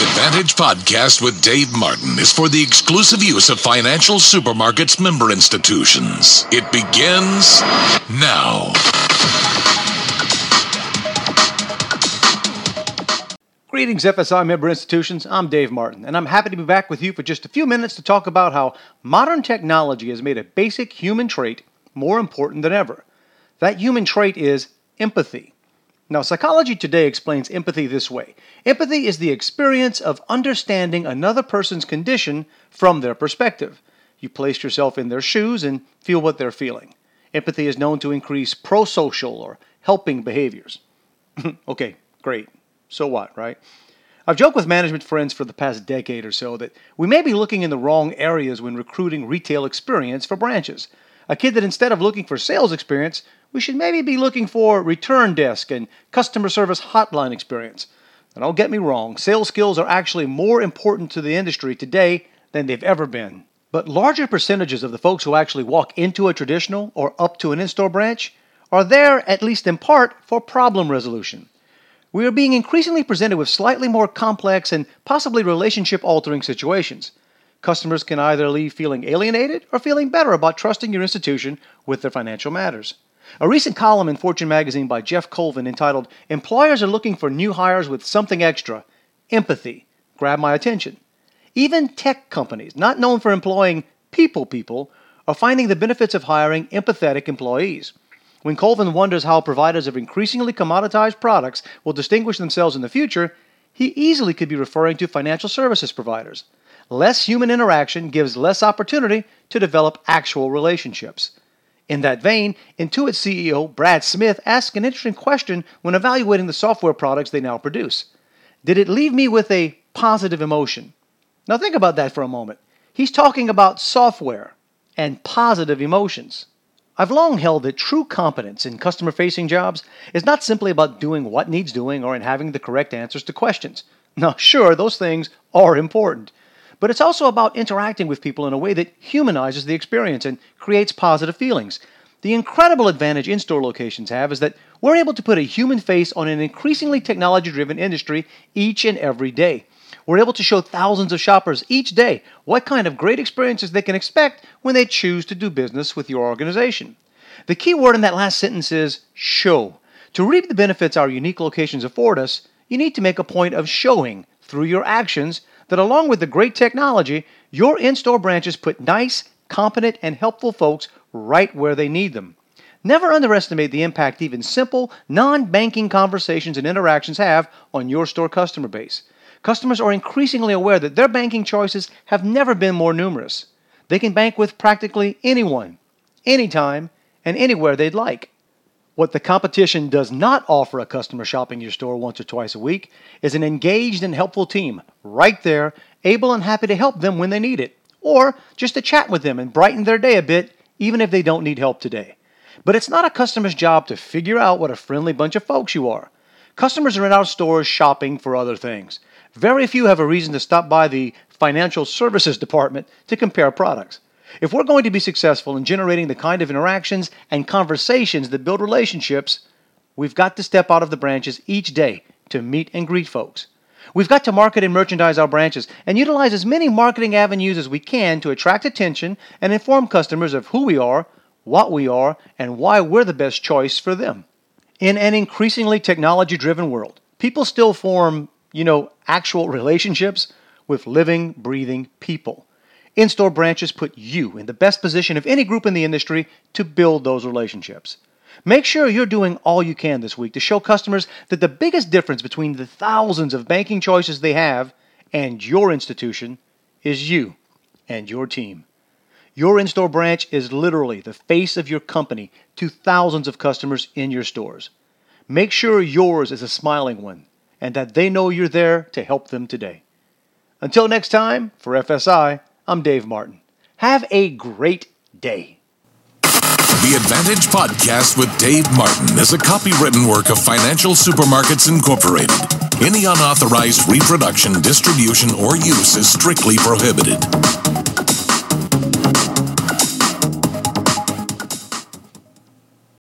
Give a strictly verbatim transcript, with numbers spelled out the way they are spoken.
The Advantage Podcast with Dave Martin is for the exclusive use of Financial Supermarkets member institutions. It begins now. Greetings, F S I member institutions. I'm Dave Martin, and I'm happy to be back with you for just a few minutes to talk about how modern technology has made a basic human trait more important than ever. That human trait is empathy. Now, Psychology Today explains empathy this way. Empathy is the experience of understanding another person's condition from their perspective. You place yourself in their shoes and feel what they're feeling. Empathy is known to increase prosocial or helping behaviors. Okay, great. So what, right? I've joked with management friends for the past decade or so that we may be looking in the wrong areas when recruiting retail experience for branches. A kid that instead of looking for sales experience, we should maybe be looking for return desk and customer service hotline experience. And don't get me wrong, sales skills are actually more important to the industry today than they've ever been. But larger percentages of the folks who actually walk into a traditional or up to an in-store branch are there, at least in part, for problem resolution. We are being increasingly presented with slightly more complex and possibly relationship-altering situations. Customers can either leave feeling alienated or feeling better about trusting your institution with their financial matters. A recent column in Fortune magazine by Jeff Colvin entitled, "Employers are looking for new hires with something extra, empathy," grabbed my attention. Even tech companies, not known for employing people people, are finding the benefits of hiring empathetic employees. When Colvin wonders how providers of increasingly commoditized products will distinguish themselves in the future, he easily could be referring to financial services providers. Less human interaction gives less opportunity to develop actual relationships. In that vein, Intuit C E O Brad Smith asked an interesting question when evaluating the software products they now produce. Did it leave me with a positive emotion? Now think about that for a moment. He's talking about software and positive emotions. I've long held that true competence in customer-facing jobs is not simply about doing what needs doing or in having the correct answers to questions. Now, sure, those things are important, but it's also about interacting with people in a way that humanizes the experience and creates positive feelings. The incredible advantage in-store locations have is that we're able to put a human face on an increasingly technology-driven industry each and every day. We're able to show thousands of shoppers each day what kind of great experiences they can expect when they choose to do business with your organization. The key word in that last sentence is show. To reap the benefits our unique locations afford us, you need to make a point of showing through your actions that along with the great technology, your in-store branches put nice, competent, and helpful folks right where they need them. Never underestimate the impact even simple, non-banking conversations and interactions have on your store customer base. Customers are increasingly aware that their banking choices have never been more numerous. They can bank with practically anyone, anytime, and anywhere they'd like. What the competition does not offer a customer shopping your store once or twice a week is an engaged and helpful team right there, able and happy to help them when they need it, or just to chat with them and brighten their day a bit, even if they don't need help today. But it's not a customer's job to figure out what a friendly bunch of folks you are. Customers are in our stores shopping for other things. Very few have a reason to stop by the financial services department to compare products. If we're going to be successful in generating the kind of interactions and conversations that build relationships, we've got to step out of the branches each day to meet and greet folks. We've got to market and merchandise our branches and utilize as many marketing avenues as we can to attract attention and inform customers of who we are, what we are, and why we're the best choice for them. In an increasingly technology-driven world, people still form, you know, actual relationships with living, breathing people. In-store branches put you in the best position of any group in the industry to build those relationships. Make sure you're doing all you can this week to show customers that the biggest difference between the thousands of banking choices they have and your institution is you and your team. Your in-store branch is literally the face of your company to thousands of customers in your stores. Make sure yours is a smiling one and that they know you're there to help them today. Until next time, for F S I, I'm Dave Martin. Have a great day. The Advantage Podcast with Dave Martin is a copywritten work of Financial Supermarkets Incorporated. Any unauthorized reproduction, distribution, or use is strictly prohibited.